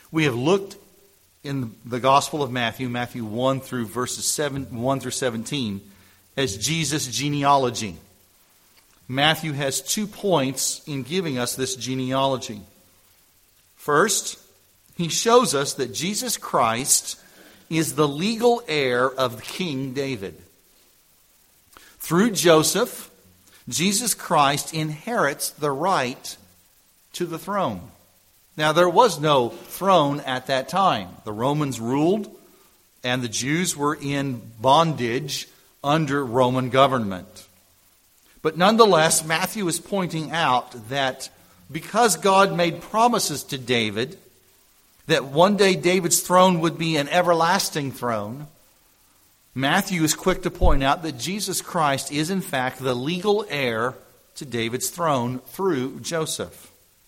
We have looked in the Gospel of Matthew, Matthew 1 through verses 1 through 17, as Jesus' genealogy. Matthew has 2 points in giving us this genealogy. First, he shows us that Jesus Christ is the legal heir of King David. Through Joseph, Jesus Christ inherits the right to the throne. Now, there was no throne at that time. The Romans ruled, and the Jews were in bondage under Roman government. But nonetheless, Matthew is pointing out that because God made promises to David that one day David's throne would be an everlasting throne, Matthew is quick to point out that Jesus Christ is in fact the legal heir to David's throne through Joseph.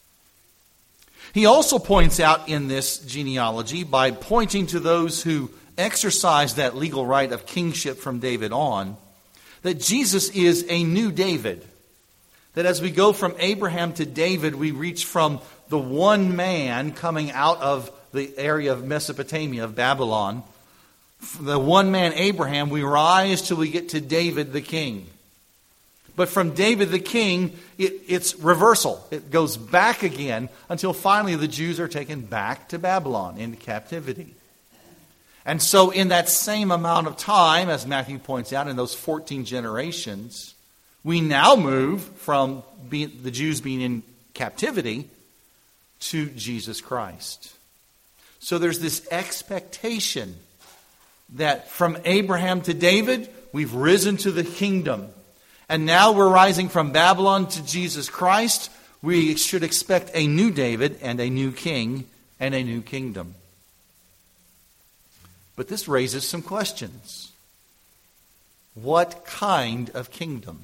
He also points out in this genealogy, by pointing to those who exercise that legal right of kingship from David on, that Jesus is a new David. That as we go from Abraham to David, we reach from the one man coming out of the area of Mesopotamia, of Babylon. The one man Abraham, we rise till we get to David the king. But from David the king, it's reversal. It goes back again until finally the Jews are taken back to Babylon into captivity. And so in that same amount of time, as Matthew points out, in those 14 generations, we now move from the Jews being in captivity to Jesus Christ. So there's this expectation that from Abraham to David, we've risen to the kingdom. And now we're rising from Babylon to Jesus Christ. We should expect a new David and a new king and a new kingdom. But this raises some questions. What kind of kingdom?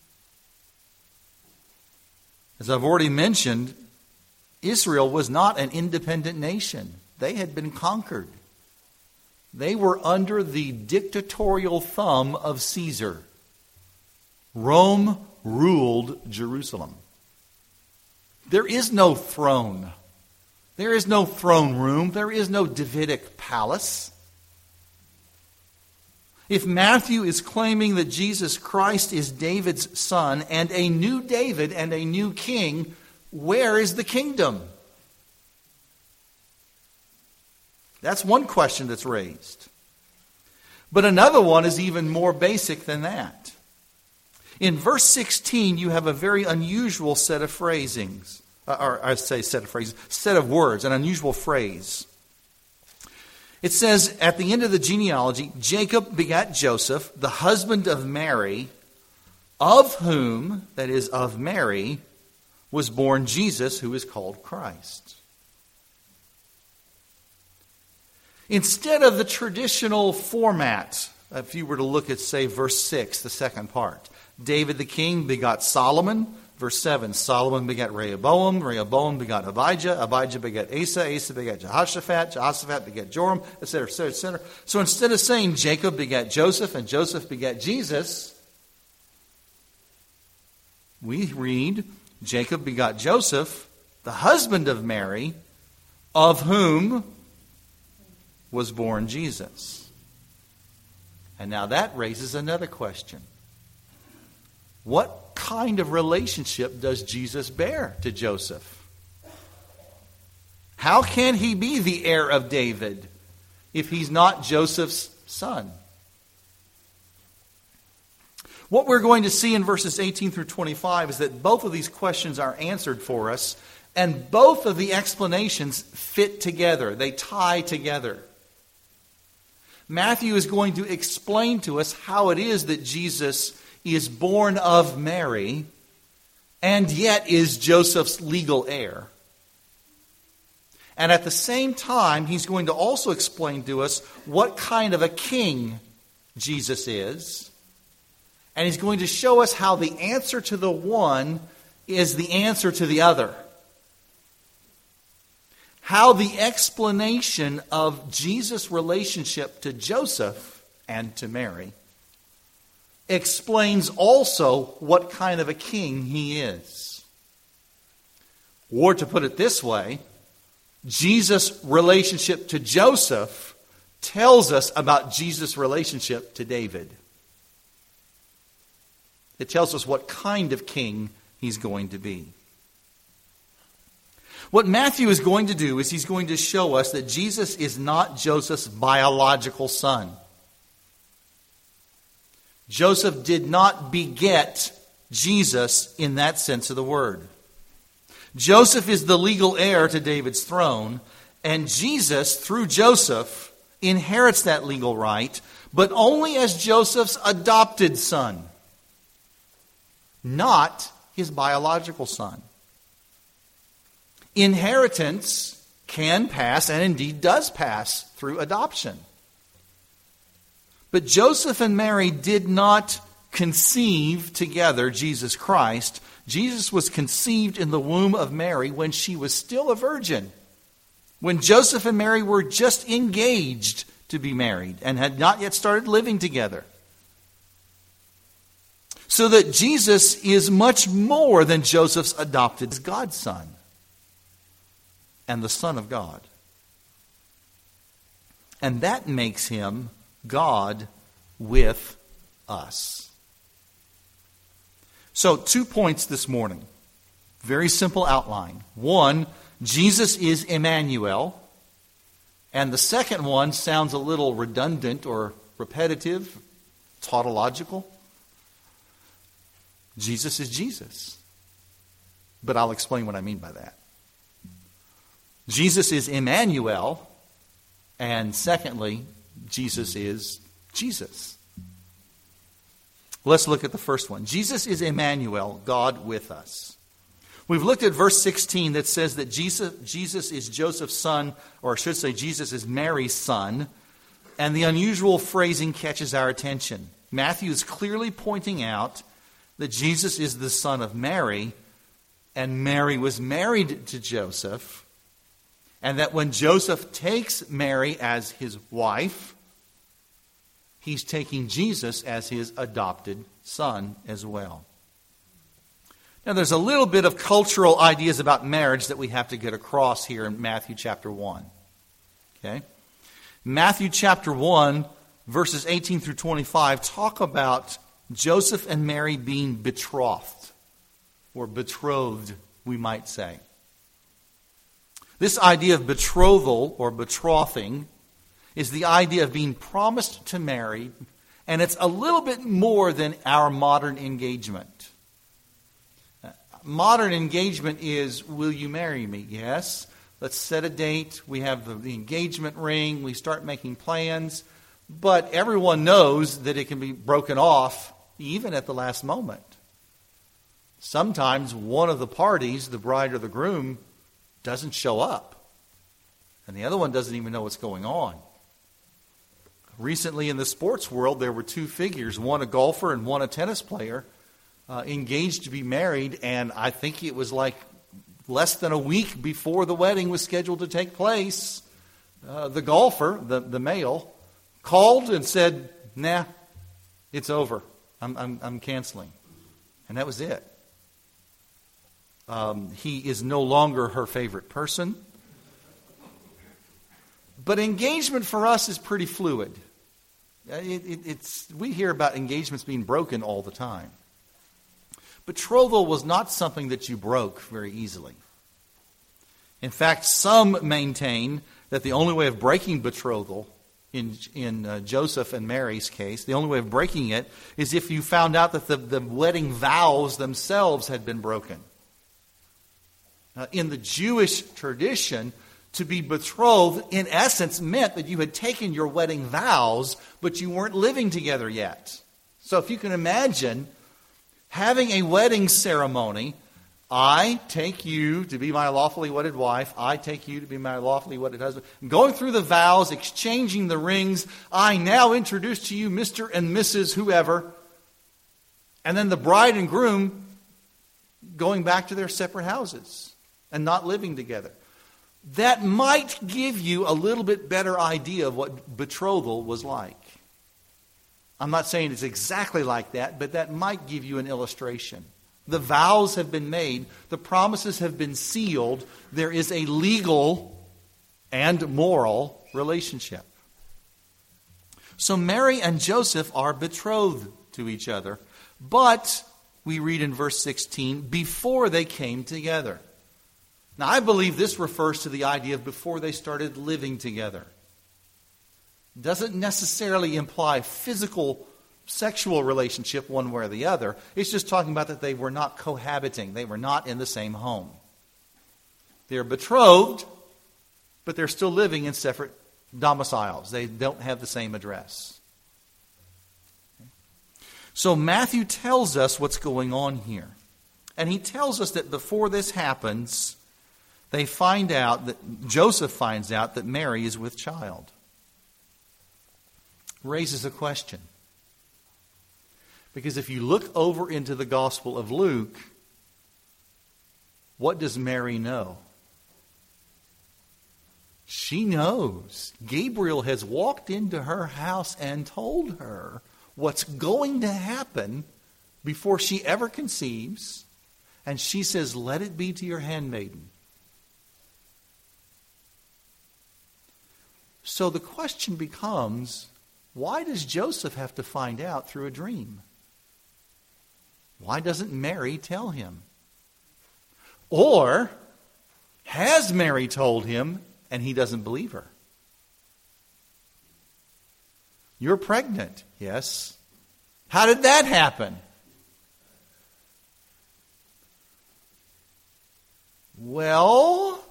As I've already mentioned, Israel was not an independent nation. They had been conquered. They were under the dictatorial thumb of Caesar. Rome ruled Jerusalem. There is no throne. There is no throne room. There is no Davidic palace. If Matthew is claiming that Jesus Christ is David's son and a new David and a new king, where is the kingdom? That's one question that's raised. But another one is even more basic than that. In verse 16, you have a very unusual set of phrasings. Set of words, an unusual phrase. It says at the end of the genealogy, Jacob begat Joseph, the husband of Mary, of whom, that is, of Mary, was born Jesus, who is called Christ. Instead of the traditional format, if you were to look at, say, verse 6, the second part, David the king begot Solomon. Verse 7, Solomon begat Rehoboam. Rehoboam begot Abijah. Abijah begat Asa. Asa begat Jehoshaphat. Jehoshaphat begat Joram, etc., etc., etc. So instead of saying Jacob begat Joseph and Joseph begat Jesus, we read Jacob begot Joseph, the husband of Mary, of whom was born Jesus. And now that raises another question. What kind of relationship does Jesus bear to Joseph? How can he be the heir of David if he's not Joseph's son? What we're going to see in verses 18 through 25 is that both of these questions are answered for us, and both of the explanations fit together. They tie together. Matthew is going to explain to us how it is that Jesus is born of Mary and yet is Joseph's legal heir. And at the same time, he's going to also explain to us what kind of a king Jesus is. And he's going to show us how the answer to the one is the answer to the other. How the explanation of Jesus' relationship to Joseph and to Mary explains also what kind of a king he is. Or to put it this way, Jesus' relationship to Joseph tells us about Jesus' relationship to David. It tells us what kind of king he's going to be. What Matthew is going to do is he's going to show us that Jesus is not Joseph's biological son. Joseph did not beget Jesus in that sense of the word. Joseph is the legal heir to David's throne, and Jesus, through Joseph, inherits that legal right, but only as Joseph's adopted son, not his biological son. Inheritance can pass, and indeed does pass, through adoption. But Joseph and Mary did not conceive together Jesus Christ. Jesus was conceived in the womb of Mary when she was still a virgin, when Joseph and Mary were just engaged to be married and had not yet started living together. So that Jesus is much more than Joseph's adopted godson and the Son of God. And that makes him God with us. So 2 points this morning. Very simple outline. One, Jesus is Emmanuel. And the second one sounds a little redundant or repetitive, tautological. Jesus is Jesus. But I'll explain what I mean by that. Jesus is Emmanuel. And secondly, Jesus is Jesus. Let's look at the first one. Jesus is Emmanuel, God with us. We've looked at verse 16 that says that Jesus is Joseph's son, or I should say Jesus is Mary's son, and the unusual phrasing catches our attention. Matthew is clearly pointing out that Jesus is the son of Mary, and Mary was married to Joseph, and that when Joseph takes Mary as his wife, he's taking Jesus as his adopted son as well. Now, there's a little bit of cultural ideas about marriage that we have to get across here in Matthew chapter 1. Okay? Matthew chapter 1, verses 18 through 25, talk about Joseph and Mary being betrothed, or betrothed, we might say. This idea of betrothal or betrothing is the idea of being promised to marry, and it's a little bit more than our modern engagement. Modern engagement is, will you marry me? Yes. Let's set a date. We have the engagement ring. We start making plans. But everyone knows that it can be broken off even at the last moment. Sometimes one of the parties, the bride or the groom, doesn't show up. And the other one doesn't even know what's going on. Recently in the sports world, there were two figures, one a golfer and one a tennis player, engaged to be married, and I think it was like less than a week before the wedding was scheduled to take place. The golfer, the male, called and said, "Nah, it's over. I'm canceling," and that was it. He is no longer her favorite person. But engagement for us is pretty fluid. We hear about engagements being broken all the time. Betrothal was not something that you broke very easily. In fact, some maintain that the only way of breaking betrothal, in Joseph and Mary's case, the only way of breaking it is if you found out that the wedding vows themselves had been broken. In the Jewish tradition, to be betrothed, in essence, meant that you had taken your wedding vows, but you weren't living together yet. So if you can imagine having a wedding ceremony, I take you to be my lawfully wedded wife, I take you to be my lawfully wedded husband, going through the vows, exchanging the rings, I now introduce to you Mr. and Mrs. whoever, and then the bride and groom going back to their separate houses and not living together. That might give you a little bit better idea of what betrothal was like. I'm not saying it's exactly like that, but that might give you an illustration. The vows have been made. The promises have been sealed. There is a legal and moral relationship. So Mary and Joseph are betrothed to each other. But, we read in verse 16, before they came together. Now, I believe this refers to the idea of before they started living together. It doesn't necessarily imply physical, sexual relationship one way or the other. It's just talking about that they were not cohabiting. They were not in the same home. They're betrothed, but they're still living in separate domiciles. They don't have the same address. So Matthew tells us what's going on here. And he tells us that before this happens, Joseph finds out that Mary is with child. Raises a question. Because if you look over into the Gospel of Luke, what does Mary know? She knows. Gabriel has walked into her house and told her what's going to happen before she ever conceives. And she says, "Let it be to your handmaiden." So the question becomes, why does Joseph have to find out through a dream? Why doesn't Mary tell him? Or has Mary told him and he doesn't believe her? You're pregnant. Yes. How did that happen? Well,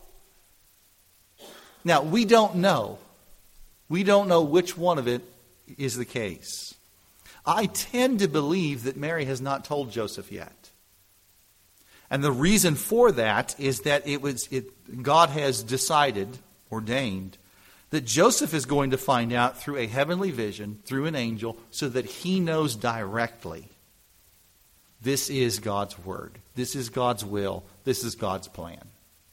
now we don't know. We don't know which one of it is the case. I tend to believe that Mary has not told Joseph yet. And the reason for that is that God has decided, ordained, that Joseph is going to find out through a heavenly vision, through an angel, so that he knows directly. This is God's word. This is God's will. This is God's plan.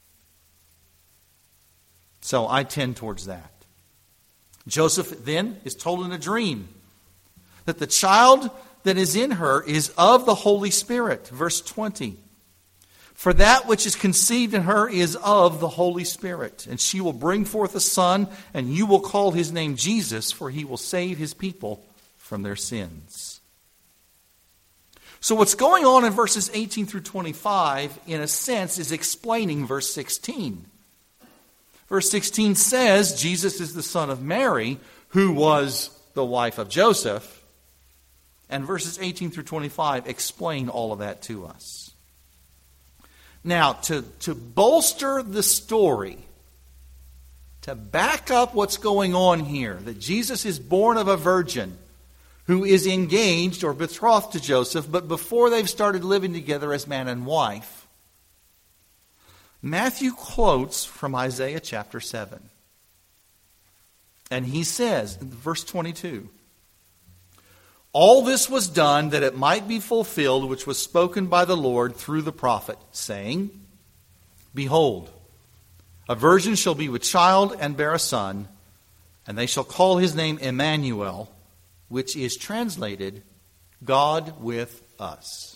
So I tend towards that. Joseph then is told in a dream that the child that is in her is of the Holy Spirit. Verse 20. For that which is conceived in her is of the Holy Spirit. And she will bring forth a son, and you will call his name Jesus, for he will save his people from their sins. So what's going on in verses 18 through 25, in a sense, is explaining verse 16. Verse 16 says Jesus is the son of Mary, who was the wife of Joseph. And verses 18 through 25 explain all of that to us. Now, to bolster the story, to back up what's going on here, that Jesus is born of a virgin who is engaged or betrothed to Joseph, but before they've started living together as man and wife, Matthew quotes from Isaiah chapter 7. And he says, in verse 22, all this was done that it might be fulfilled, which was spoken by the Lord through the prophet, saying, Behold, a virgin shall be with child and bear a son, and they shall call his name Emmanuel, which is translated, God with us.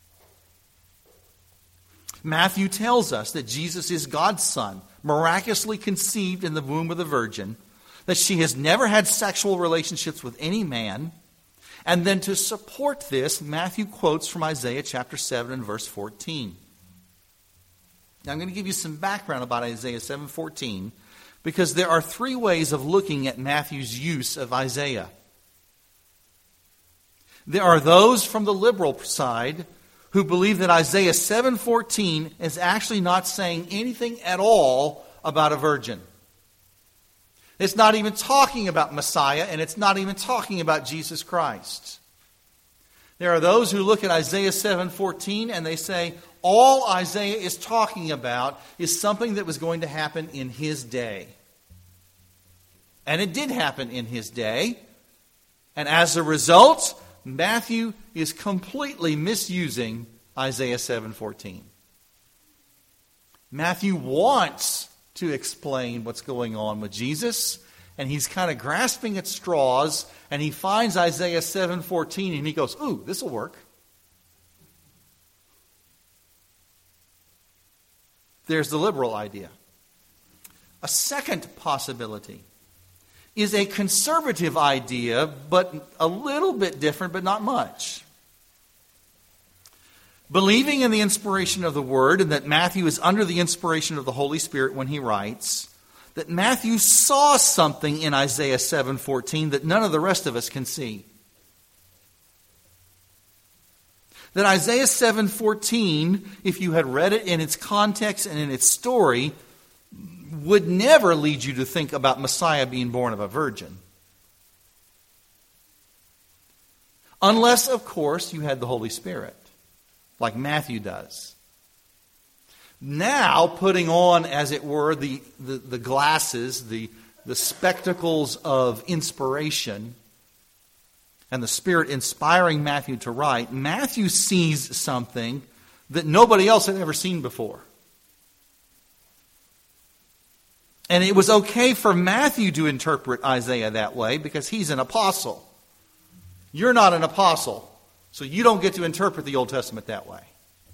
Matthew tells us that Jesus is God's son, miraculously conceived in the womb of the virgin, that she has never had sexual relationships with any man. And then to support this, Matthew quotes from Isaiah chapter 7 and verse 14. Now I'm going to give you some background about Isaiah 7:14, because there are three ways of looking at Matthew's use of Isaiah. There are those from the liberal side who believe that Isaiah 7:14 is actually not saying anything at all about a virgin. It's not even talking about Messiah, and it's not even talking about Jesus Christ. There are those who look at Isaiah 7:14 and they say all Isaiah is talking about is something that was going to happen in his day. And it did happen in his day. And as a result, Matthew is completely misusing Isaiah 7:14. Matthew wants to explain what's going on with Jesus, and he's kind of grasping at straws, and he finds Isaiah 7:14 and he goes, ooh, this will work. There's the liberal idea. A second possibility is a conservative idea, but a little bit different, but not much. Believing in the inspiration of the Word and that Matthew is under the inspiration of the Holy Spirit when he writes, that Matthew saw something in Isaiah 7:14 that none of the rest of us can see. That Isaiah 7:14, if you had read it in its context and in its story, would never lead you to think about Messiah being born of a virgin. Unless, of course, you had the Holy Spirit, like Matthew does. Now, putting on, as it were, the glasses, the spectacles of inspiration, and the Spirit inspiring Matthew to write, Matthew sees something that nobody else had ever seen before. And it was okay for Matthew to interpret Isaiah that way because he's an apostle. You're not an apostle, so you don't get to interpret the Old Testament that way.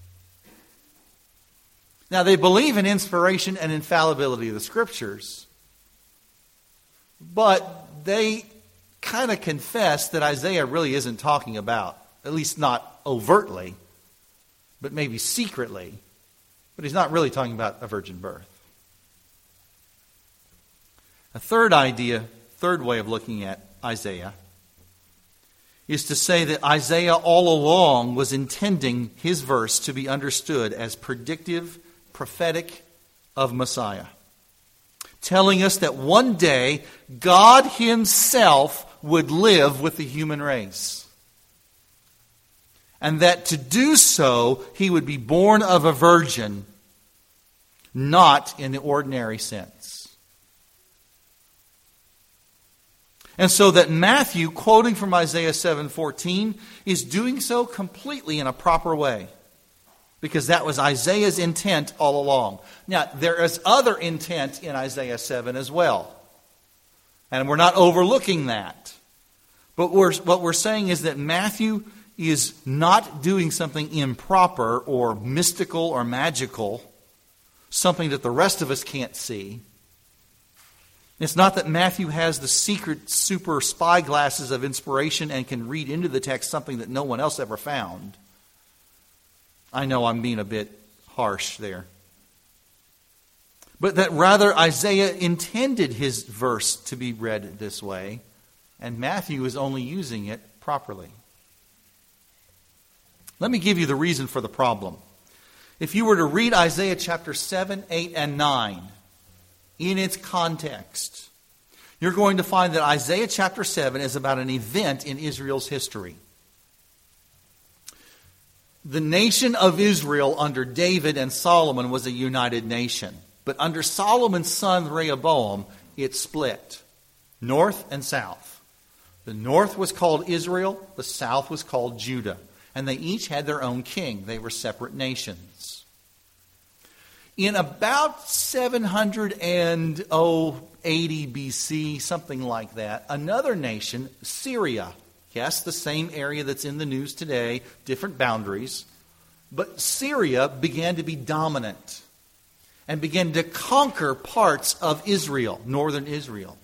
Now, they believe in inspiration and infallibility of the Scriptures, but they kind of confess that Isaiah really isn't talking about, at least not overtly, but maybe secretly, but he's not really talking about a virgin birth. A third way of looking at Isaiah is to say that Isaiah all along was intending his verse to be understood as predictive, prophetic of Messiah, telling us that one day God himself would live with the human race, and that to do so he would be born of a virgin, not in the ordinary sense. And so that Matthew, quoting from Isaiah 7:14, is doing so completely in a proper way, because that was Isaiah's intent all along. Now, there is other intent in Isaiah 7 as well, and we're not overlooking that. But what we're saying is that Matthew is not doing something improper or mystical or magical, something that the rest of us can't see. It's not that Matthew has the secret super spy glasses of inspiration and can read into the text something that no one else ever found. I know I'm being a bit harsh there. But that rather Isaiah intended his verse to be read this way, and Matthew is only using it properly. Let me give you the reason for the problem. If you were to read Isaiah chapter 7, 8, and 9 in its context, you're going to find that Isaiah chapter 7 is about an event in Israel's history. The nation of Israel under David and Solomon was a united nation. But under Solomon's son Rehoboam, it split, north and south. The north was called Israel, the south was called Judah. And they each had their own king. They were separate nations. In about 780 BC, something like that, another nation, Syria, yes, the same area that's in the news today, different boundaries, but Syria began to be dominant and began to conquer parts of Israel, northern Israel.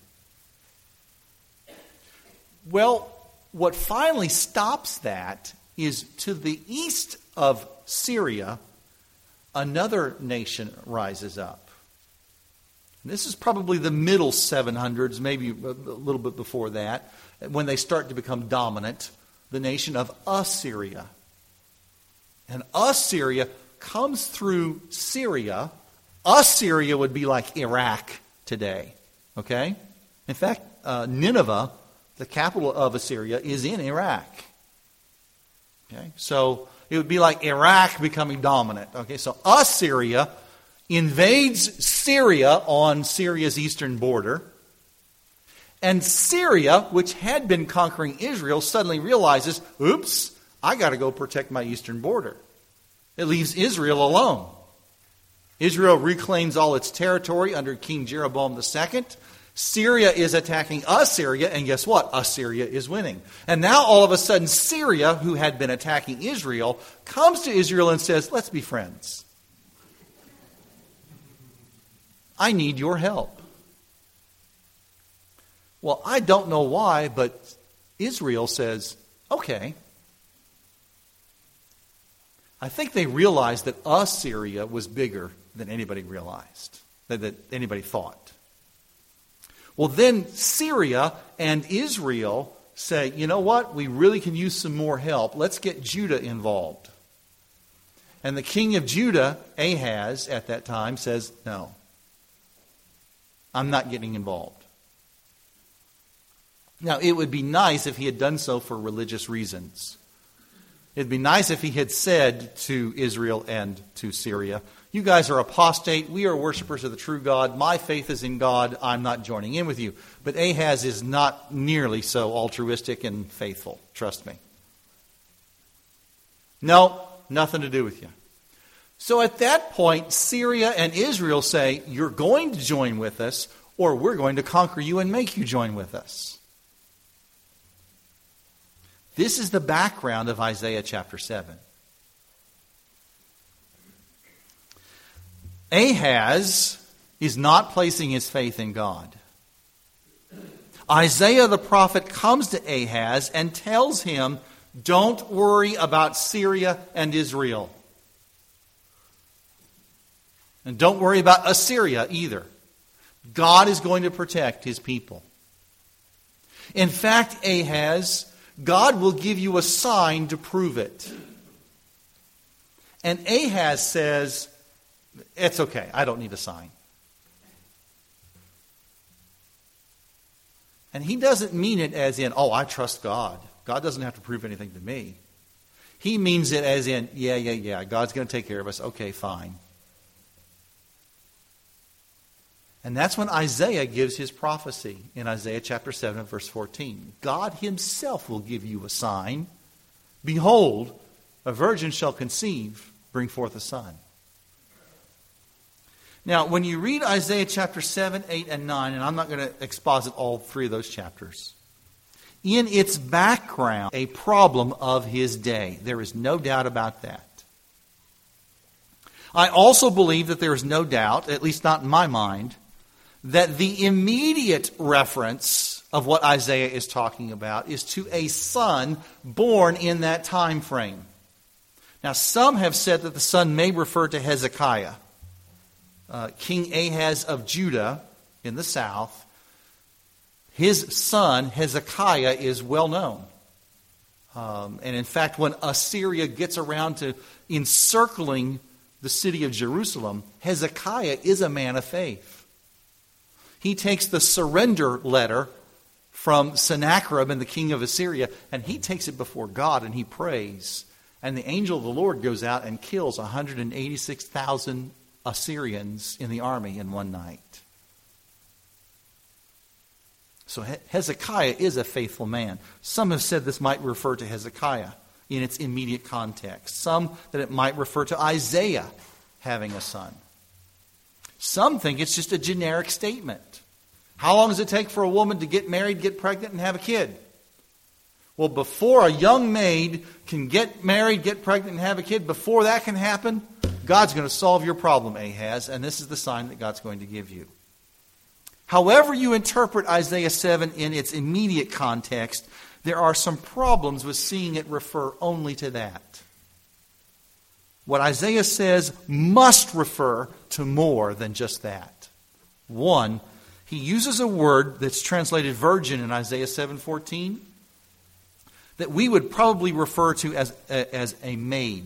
Well, what finally stops that is to the east of Syria, another nation rises up. And this is probably the middle 700s, maybe a little bit before that, when they start to become dominant, the nation of Assyria. And Assyria comes through Syria. Assyria would be like Iraq today. Okay? In fact, Nineveh, the capital of Assyria, is in Iraq. Okay? So it would be like Iraq becoming dominant. Okay? So Assyria invades Syria on Syria's eastern border. And Syria, which had been conquering Israel, suddenly realizes, oops, I got to go protect my eastern border. It leaves Israel alone. Israel reclaims all its territory under King Jeroboam II. Syria is attacking Assyria, and guess what? Assyria is winning. And now all of a sudden Syria, who had been attacking Israel, comes to Israel and says, let's be friends. I need your help. Well, I don't know why, but Israel says, okay. I think they realized that Assyria was bigger than anybody realized, that anybody thought. Well, then Syria and Israel say, you know what? We really can use some more help. Let's get Judah involved. And the king of Judah, Ahaz, at that time, says, no, I'm not getting involved. Now, it would be nice if he had done so for religious reasons. It'd be nice if he had said to Israel and to Syria, you guys are apostate. We are worshipers of the true God. My faith is in God. I'm not joining in with you. But Ahaz is not nearly so altruistic and faithful. Trust me. No, nothing to do with you. So at that point, Syria and Israel say, you're going to join with us, or we're going to conquer you and make you join with us. This is the background of Isaiah chapter 7. Ahaz is not placing his faith in God. Isaiah the prophet comes to Ahaz and tells him, don't worry about Syria and Israel. And don't worry about Assyria either. God is going to protect his people. In fact, Ahaz, God will give you a sign to prove it. And Ahaz says, it's okay, I don't need a sign. And he doesn't mean it as in, oh, I trust God. God doesn't have to prove anything to me. He means it as in, yeah, God's going to take care of us. Okay, fine. And that's when Isaiah gives his prophecy in Isaiah chapter 7, verse 14. God himself will give you a sign. Behold, a virgin shall conceive, bring forth a son. Now, when you read Isaiah chapter 7, 8, and 9, and I'm not going to exposit all three of those chapters, in its background, a problem of his day. There is no doubt about that. I also believe that there is no doubt, at least not in my mind, that the immediate reference of what Isaiah is talking about is to a son born in that time frame. Now, some have said that the son may refer to Hezekiah, King Ahaz of Judah in the south. His son, Hezekiah, is well known. And in fact, when Assyria gets around to encircling the city of Jerusalem, Hezekiah is a man of faith. He takes the surrender letter from Sennacherib and the king of Assyria, and he takes it before God and he prays. And the angel of the Lord goes out and kills 186,000 Assyrians in the army in one night. So Hezekiah is a faithful man. Some have said this might refer to Hezekiah in its immediate context. Some that it might refer to Isaiah having a son. Some think it's just a generic statement. How long does it take for a woman to get married, get pregnant, and have a kid? Well, before a young maid can get married, get pregnant, and have a kid, before that can happen, God's going to solve your problem, Ahaz, and this is the sign that God's going to give you. However you interpret Isaiah 7 in its immediate context, there are some problems with seeing it refer only to that. What Isaiah says must refer to more than just that. One, he uses a word that's translated virgin in Isaiah 7:14 that we would probably refer to as a maid.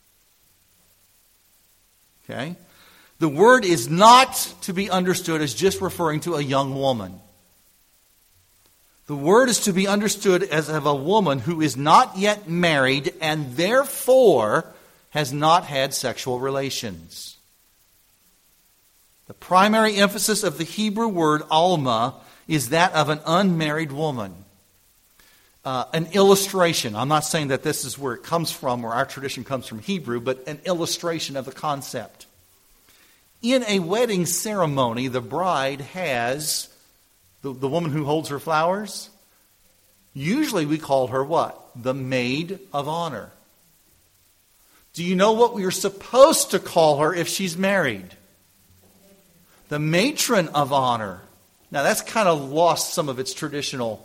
Okay? The word is not to be understood as just referring to a young woman. The word is to be understood as of a woman who is not yet married and therefore has not had sexual relations. The primary emphasis of the Hebrew word alma is that of an unmarried woman. An illustration. I'm not saying that this is where it comes from or our tradition comes from Hebrew, but an illustration of the concept. In a wedding ceremony, the bride has, the woman who holds her flowers, usually we call her what? The maid of honor. Do you know what we are supposed to call her if she's married? the matron of honor. Now that's kind of lost some of its traditional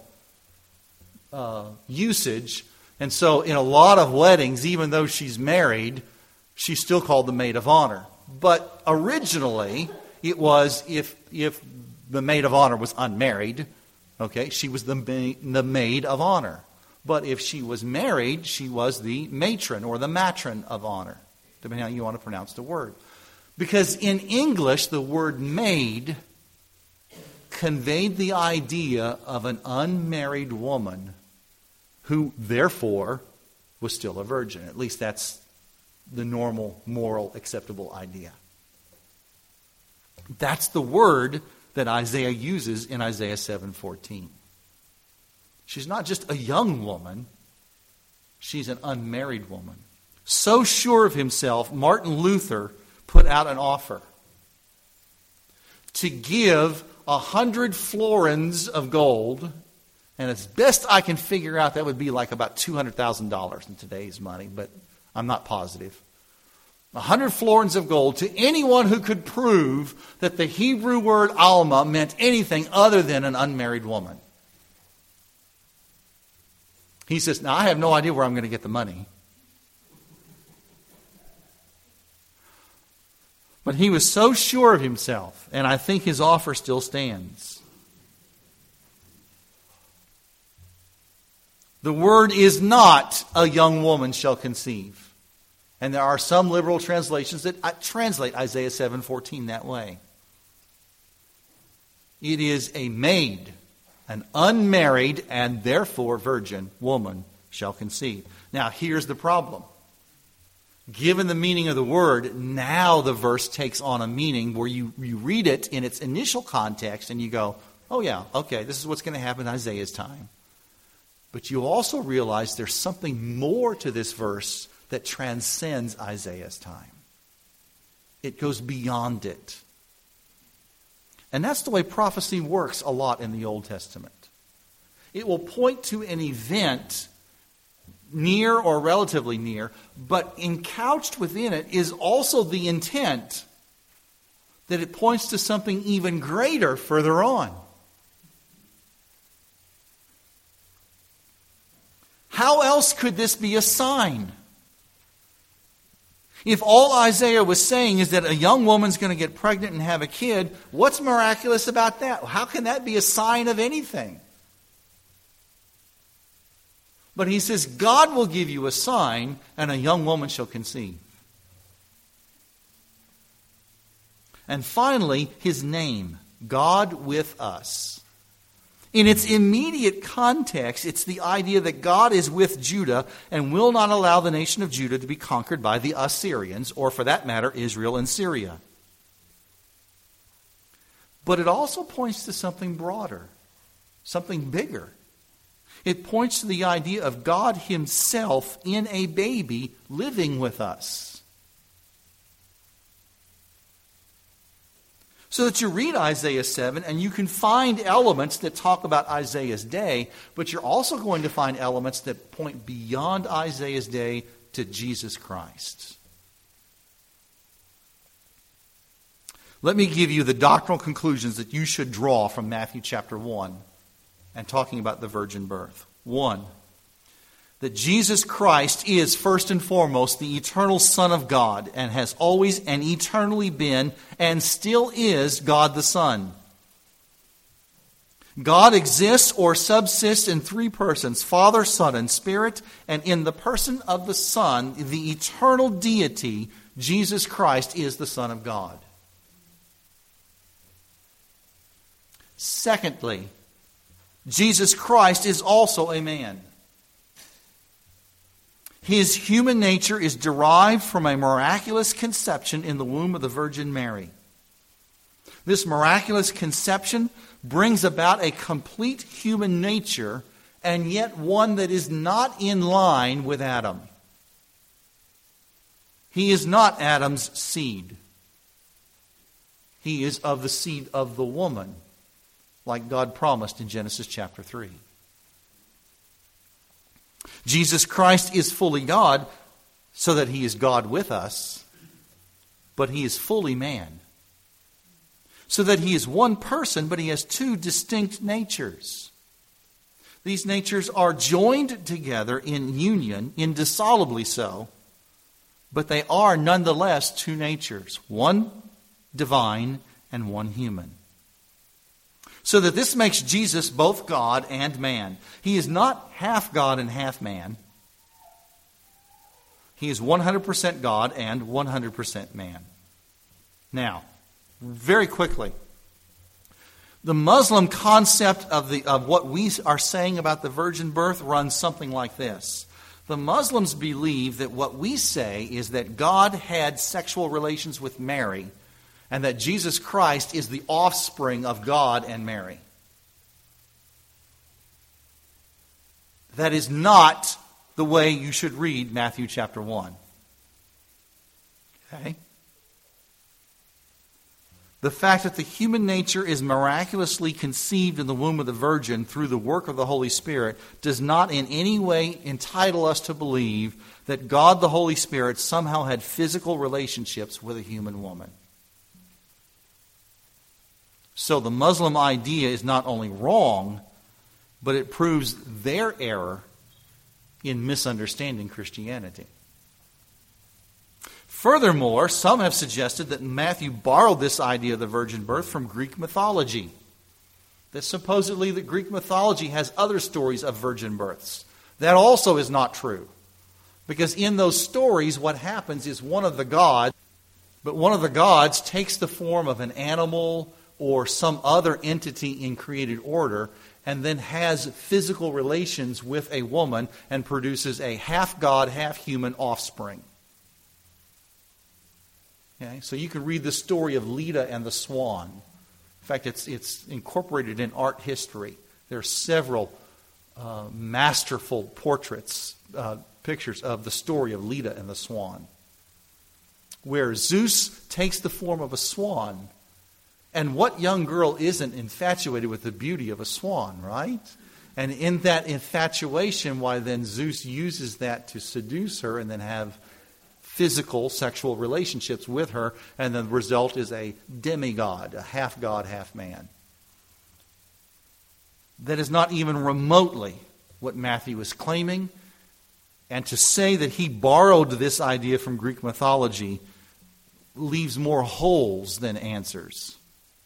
usage. And so in a lot of weddings, even though she's married, she's still called the maid of honor. But originally, it was if the maid of honor was unmarried, okay, she was the maid of honor. But if she was married, she was the matron or the matron of honor, depending on how you want to pronounce the word. Because in English, the word maid conveyed the idea of an unmarried woman who, therefore, was still a virgin. At least that's the normal, moral, acceptable idea. That's the word that Isaiah uses in Isaiah 7:14. She's not just a young woman. She's an unmarried woman. So sure of himself, Martin Luther put out an offer to give 100 florins of gold, and as best I can figure out, that would be like about $200,000 in today's money, but I'm not positive. 100 florins of gold to anyone who could prove that the Hebrew word Alma meant anything other than an unmarried woman. He says, now I have no idea where I'm going to get the money. But he was so sure of himself, and I think his offer still stands. The word is not a young woman shall conceive. And there are some liberal translations that translate Isaiah 7:14 that way. It is a maid, an unmarried and therefore virgin woman shall conceive. Now here's the problem. Given the meaning of the word, now the verse takes on a meaning where you read it in its initial context and you go, oh yeah, okay, this is what's going to happen in Isaiah's time. But you also realize there's something more to this verse that transcends Isaiah's time. It goes beyond it. And that's the way prophecy works a lot in the Old Testament. It will point to an event near or relatively near, but encouched within it is also the intent that it points to something even greater further on. How else could this be a sign? If all Isaiah was saying is that a young woman's going to get pregnant and have a kid, what's miraculous about that? How can that be a sign of anything? But he says, God will give you a sign, and a young woman shall conceive. And finally, his name, God with us. In its immediate context, it's the idea that God is with Judah and will not allow the nation of Judah to be conquered by the Assyrians, or for that matter, Israel and Syria. But it also points to something broader, something bigger. It points to the idea of God himself in a baby living with us. So that you read Isaiah 7 and you can find elements that talk about Isaiah's day, but you're also going to find elements that point beyond Isaiah's day to Jesus Christ. Let me give you the doctrinal conclusions that you should draw from Matthew chapter 1 and talking about the virgin birth. 1, that Jesus Christ is first and foremost the eternal Son of God and has always and eternally been and still is God the Son. God exists or subsists in three persons, Father, Son, and Spirit, and in the person of the Son, the eternal deity, Jesus Christ is the Son of God. Secondly, Jesus Christ is also a man. His human nature is derived from a miraculous conception in the womb of the Virgin Mary. This miraculous conception brings about a complete human nature, and yet one that is not in line with Adam. He is not Adam's seed. He is of the seed of the woman, like God promised in Genesis chapter 3. Jesus Christ is fully God, so that he is God with us, but he is fully man. So that he is one person, but he has two distinct natures. These natures are joined together in union, indissolubly so, but they are nonetheless two natures, one divine and one human. So that this makes Jesus both God and man. He is not half God and half man. He is 100% God and 100% man. Now, very quickly, the Muslim concept of what we are saying about the virgin birth runs something like this. The Muslims believe that what we say is that God had sexual relations with Mary and that Jesus Christ is the offspring of God and Mary. That is not the way you should read Matthew chapter 1. Okay? The fact that the human nature is miraculously conceived in the womb of the Virgin through the work of the Holy Spirit does not in any way entitle us to believe that God the Holy Spirit somehow had physical relationships with a human woman. So the Muslim idea is not only wrong, but it proves their error in misunderstanding Christianity. Furthermore, some have suggested that Matthew borrowed this idea of the virgin birth from Greek mythology. That supposedly the Greek mythology has other stories of virgin births. That also is not true. Because in those stories, what happens is one of the gods takes the form of an animal or some other entity in created order and then has physical relations with a woman and produces a half-god, half-human offspring. Okay, so you can read the story of Leda and the Swan. In fact, it's incorporated in art history. There are several masterful portraits, pictures of the story of Leda and the Swan, where Zeus takes the form of a swan. And what young girl isn't infatuated with the beauty of a swan, right? And in that infatuation, why then Zeus uses that to seduce her and then have physical sexual relationships with her, and the result is a demigod, a half god, half man. That is not even remotely what Matthew is claiming, and to say that he borrowed this idea from Greek mythology leaves more holes than answers.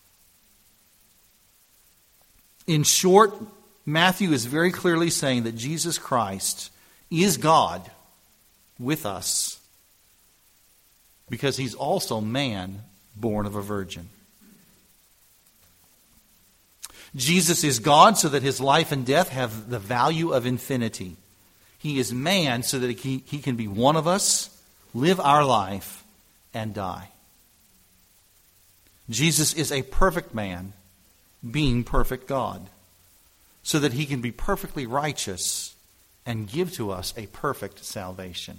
In short, Matthew is very clearly saying that Jesus Christ is God with us because he's also man born of a virgin. Jesus is God so that his life and death have the value of infinity. He is man so that he can be one of us, live our life, and die. Jesus is a perfect man, being perfect God, so that he can be perfectly righteous and give to us a perfect salvation.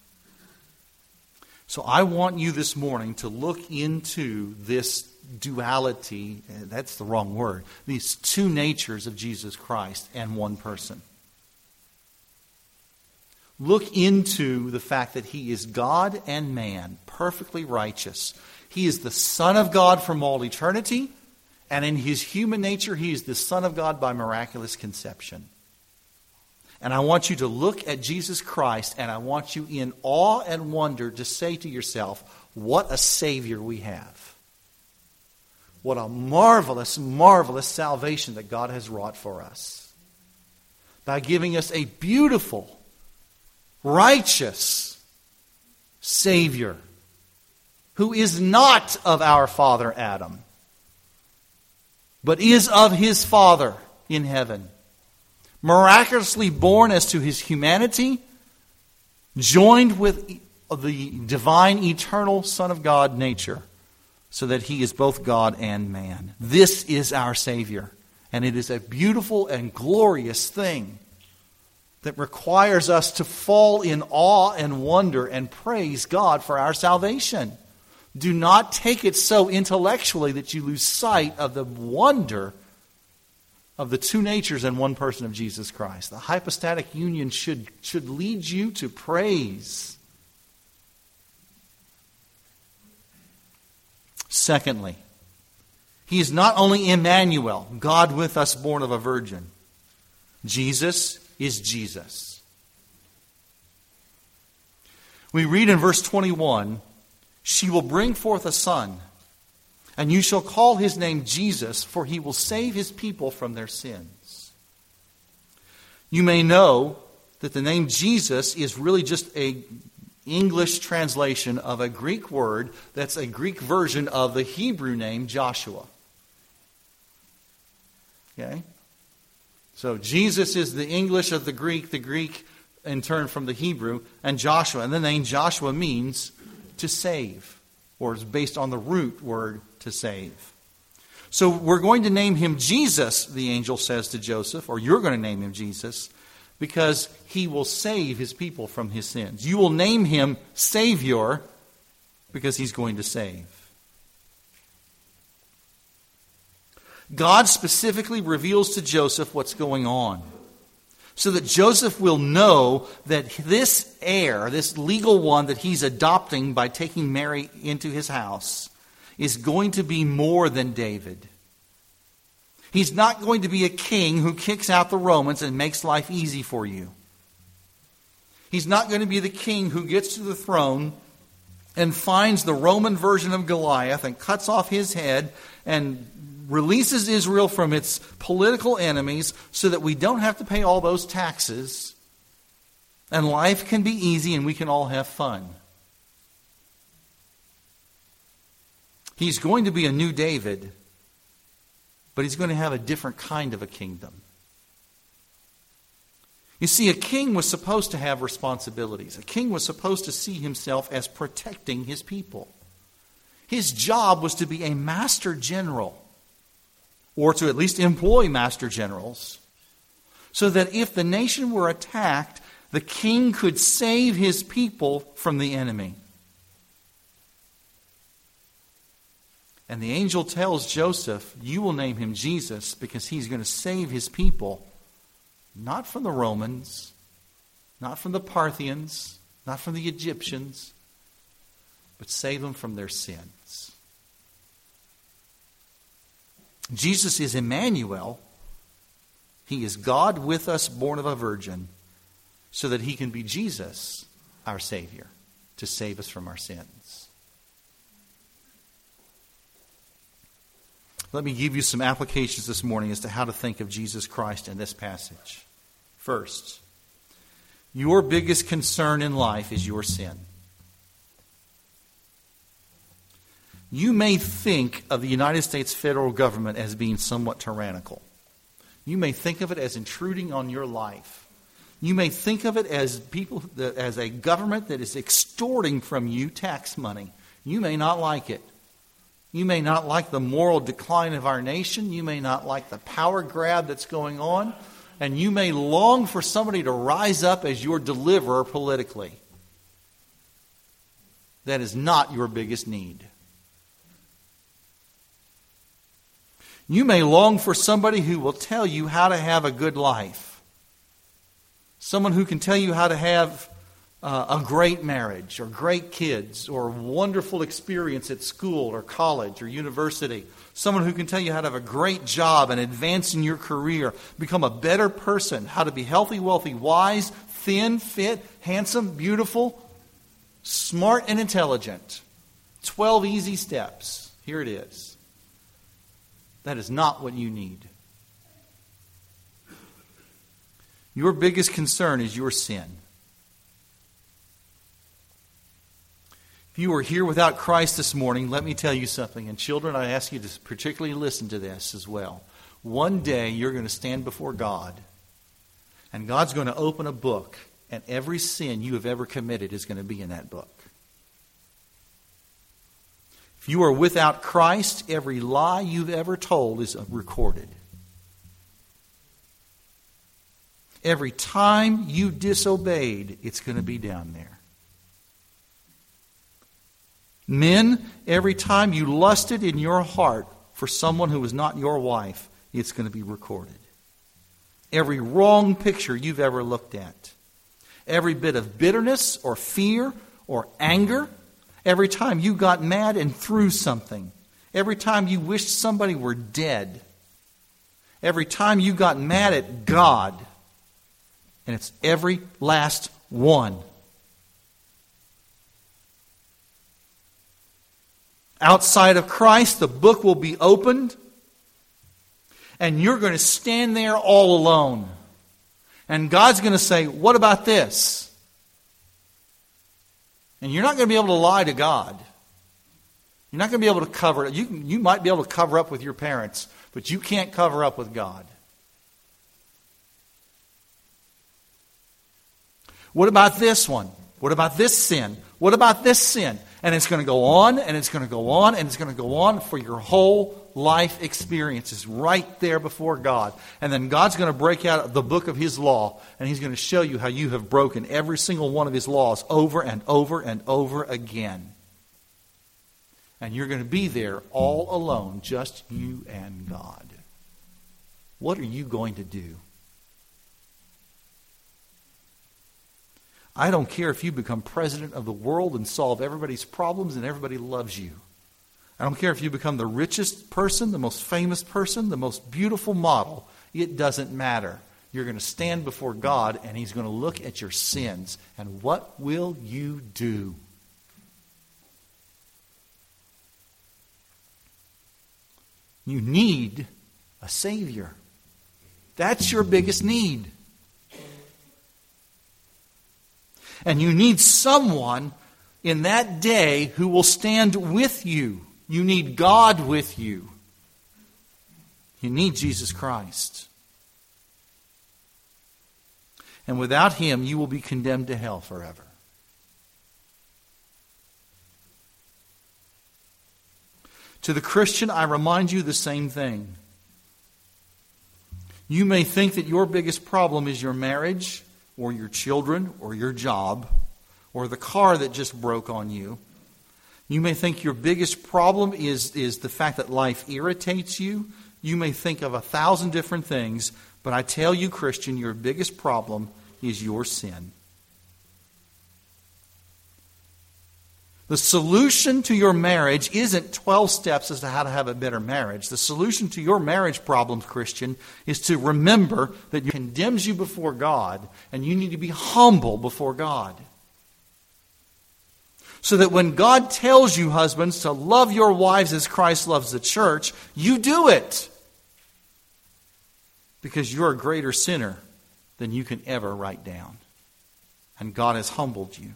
So I want you this morning to look into this duality, that's the wrong word, these two natures of Jesus Christ and one person. Look into the fact that he is God and man, perfectly righteous. He is the Son of God from all eternity, and in his human nature, he is the Son of God by miraculous conception. And I want you to look at Jesus Christ, and I want you in awe and wonder to say to yourself, what a Savior we have. What a marvelous, marvelous salvation that God has wrought for us. By giving us a beautiful, righteous Savior who is not of our father Adam, but is of his Father in heaven. Miraculously born as to his humanity, joined with the divine, eternal Son of God nature, so that he is both God and man. This is our Savior, and it is a beautiful and glorious thing that requires us to fall in awe and wonder and praise God for our salvation. Do not take it so intellectually that you lose sight of the wonder of the two natures in one person of Jesus Christ. The hypostatic union should lead you to praise. Secondly, He is not only Emmanuel, God with us, born of a virgin. Jesus is Jesus. We read in verse 21, "She will bring forth a son, and you shall call his name Jesus, for he will save his people from their sins." You may know that the name Jesus is really just an English translation of a Greek word that's a Greek version of the Hebrew name Joshua. Okay? So Jesus is the English of the Greek in turn from the Hebrew, and Joshua. And the name Joshua means to save, or is based on the root word to save. So we're going to name him Jesus, the angel says to Joseph, or you're going to name him Jesus, because he will save his people from his sins. You will name him Savior because he's going to save. God specifically reveals to Joseph what's going on, so that Joseph will know that this heir, this legal one that he's adopting by taking Mary into his house, is going to be more than David. He's not going to be a king who kicks out the Romans and makes life easy for you. He's not going to be the king who gets to the throne and finds the Roman version of Goliath and cuts off his head and releases Israel from its political enemies so that we don't have to pay all those taxes and life can be easy and we can all have fun. He's going to be a new David, but he's going to have a different kind of a kingdom. You see, a king was supposed to have responsibilities. A king was supposed to see himself as protecting his people. His job was to be a master general, or to at least employ master generals, so that if the nation were attacked, the king could save his people from the enemy. And the angel tells Joseph, you will name him Jesus because he's going to save his people, not from the Romans, not from the Parthians, not from the Egyptians, but save them from their sins. Jesus is Emmanuel. He is God with us, born of a virgin, so that he can be Jesus, our Savior, to save us from our sins. Let me give you some applications this morning as to how to think of Jesus Christ in this passage. First, your biggest concern in life is your sin. You may think of the United States federal government as being somewhat tyrannical. You may think of it as intruding on your life. You may think of it as as a government that is extorting from you tax money. You may not like it. You may not like the moral decline of our nation. You may not like the power grab that's going on. And you may long for somebody to rise up as your deliverer politically. That is not your biggest need. You may long for somebody who will tell you how to have a good life. Someone who can tell you how to have a great marriage or great kids or wonderful experience at school or college or university. Someone who can tell you how to have a great job and advance in your career, become a better person, how to be healthy, wealthy, wise, thin, fit, handsome, beautiful, smart, and intelligent. 12 easy steps. Here it is. That is not what you need. Your biggest concern is your sin. If you are here without Christ this morning, let me tell you something. And children, I ask you to particularly listen to this as well. One day you're going to stand before God, and God's going to open a book, and every sin you have ever committed is going to be in that book. If you are without Christ, every lie you've ever told is recorded. Every time you disobeyed, it's going to be down there. Men, every time you lusted in your heart for someone who was not your wife, it's going to be recorded. Every wrong picture you've ever looked at. Every bit of bitterness or fear or anger. Every time you got mad and threw something. Every time you wished somebody were dead. Every time you got mad at God. And it's every last one. Outside of Christ, the book will be opened. And you're going to stand there all alone. And God's going to say, what about this? And you're not going to be able to lie to God. You're not going to be able to cover it. You might be able to cover up with your parents, but you can't cover up with God. What about this one? What about this sin? What about this sin? And it's going to go on, and it's going to go on, and it's going to go on for your whole life experiences right there before God. And then God's going to break out the book of His law, and He's going to show you how you have broken every single one of His laws over and over and over again. And you're going to be there all alone, just you and God. What are you going to do? I don't care if you become president of the world and solve everybody's problems and everybody loves you. I don't care if you become the richest person, the most famous person, the most beautiful model. It doesn't matter. You're going to stand before God and He's going to look at your sins. And what will you do? You need a Savior. That's your biggest need. And you need someone in that day who will stand with you. You need God with you. You need Jesus Christ. And without Him, you will be condemned to hell forever. To the Christian, I remind you the same thing. You may think that your biggest problem is your marriage, or your children, or your job, or the car that just broke on you. You may think your biggest problem is the fact that life irritates you. You may think of 1,000 different things, but I tell you, Christian, your biggest problem is your sin. The solution to your marriage isn't 12 steps as to how to have a better marriage. The solution to your marriage problems, Christian, is to remember that it condemns you before God, and you need to be humble before God. So that when God tells you, husbands, to love your wives as Christ loves the church, you do it. Because you're a greater sinner than you can ever write down. And God has humbled you.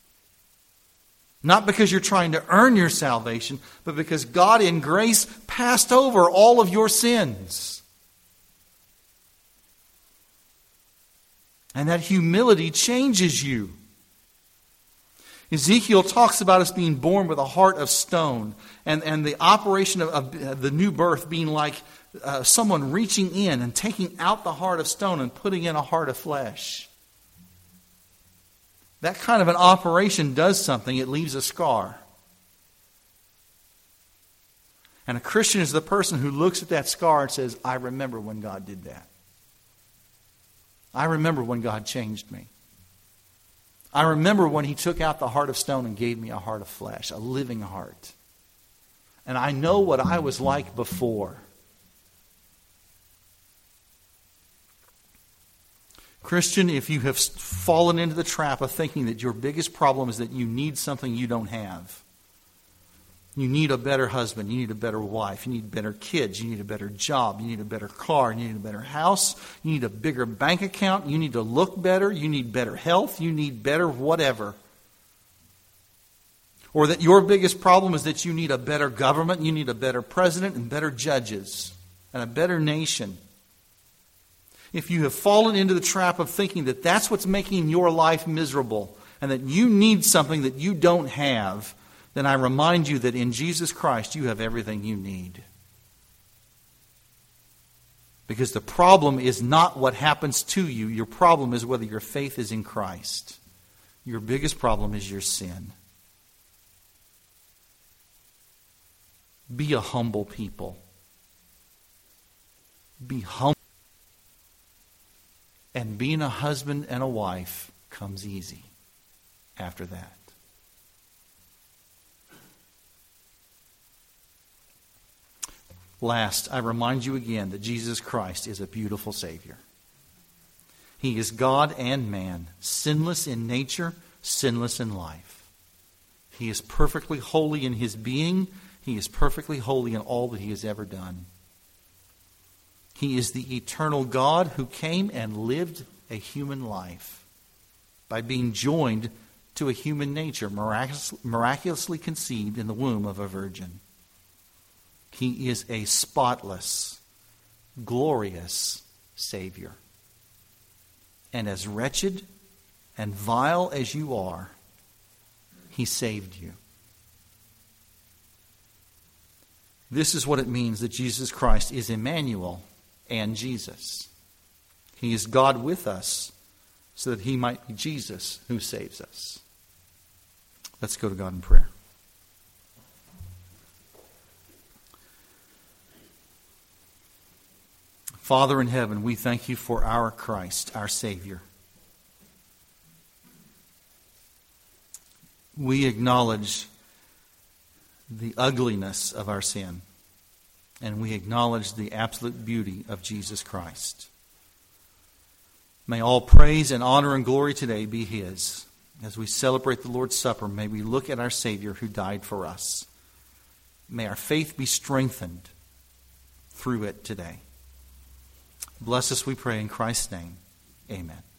Not because you're trying to earn your salvation, but because God in grace passed over all of your sins. And that humility changes you. Ezekiel talks about us being born with a heart of stone, and the operation of the new birth being like someone reaching in and taking out the heart of stone and putting in a heart of flesh. That kind of an operation does something. It leaves a scar. And a Christian is the person who looks at that scar and says, I remember when God did that. I remember when God changed me. I remember when He took out the heart of stone and gave me a heart of flesh, a living heart. And I know what I was like before. Christian, if you have fallen into the trap of thinking that your biggest problem is that you need something you don't have. You need a better husband. You need a better wife. You need better kids. You need a better job. You need a better car. You need a better house. You need a bigger bank account. You need to look better. You need better health. You need better whatever. Or that your biggest problem is that you need a better government. You need a better president and better judges and a better nation. If you have fallen into the trap of thinking that that's what's making your life miserable and that you need something that you don't have, then I remind you that in Jesus Christ you have everything you need. Because the problem is not what happens to you. Your problem is whether your faith is in Christ. Your biggest problem is your sin. Be a humble people. Be humble. And being a husband and a wife comes easy after that. Last, I remind you again that Jesus Christ is a beautiful Savior. He is God and man, sinless in nature, sinless in life. He is perfectly holy in his being. He is perfectly holy in all that he has ever done. He is the eternal God who came and lived a human life by being joined to a human nature, miraculously conceived in the womb of a virgin. He is a spotless, glorious Savior. And as wretched and vile as you are, he saved you. This is what it means that Jesus Christ is Emmanuel and Jesus. He is God with us so that he might be Jesus who saves us. Let's go to God in prayer. Father in heaven, we thank you for our Christ, our Savior. We acknowledge the ugliness of our sin, and we acknowledge the absolute beauty of Jesus Christ. May all praise and honor and glory today be his. As we celebrate the Lord's Supper, may we look at our Savior who died for us. May our faith be strengthened through it today. Bless us, we pray, in Christ's name. Amen.